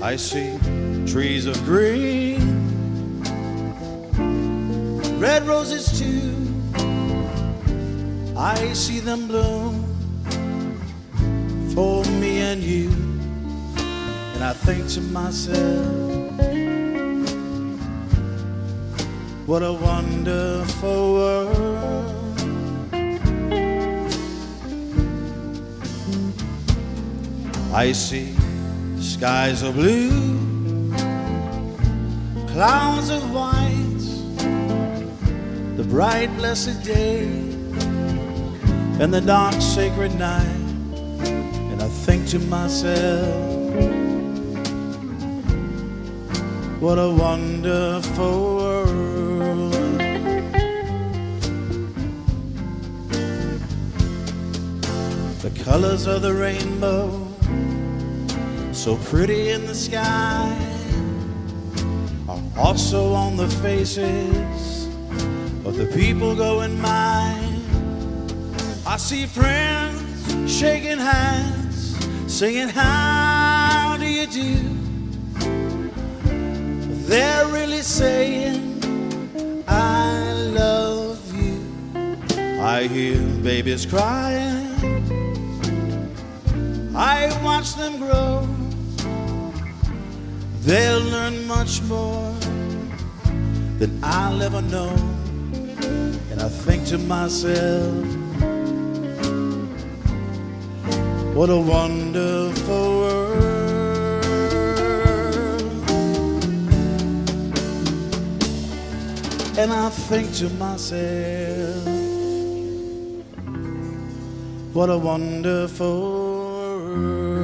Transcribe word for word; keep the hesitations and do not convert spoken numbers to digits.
I see trees of green, red roses too. I see them bloom for me and you. And I think to myself, what a wonderful world. I see skies of blue, clouds of white, the bright blessed day and the dark sacred night. And I think to myself, what a wonderful world. The colors of the rainbow, so pretty in the sky, are also on the faces of the people going by. I see friends shaking hands, singing how do you do. They're really saying I love you. I hear babies crying, I watch them grow. They'll learn much more than I'll ever know. And I think to myself, what a wonderful world. And I think to myself, what a wonderful world.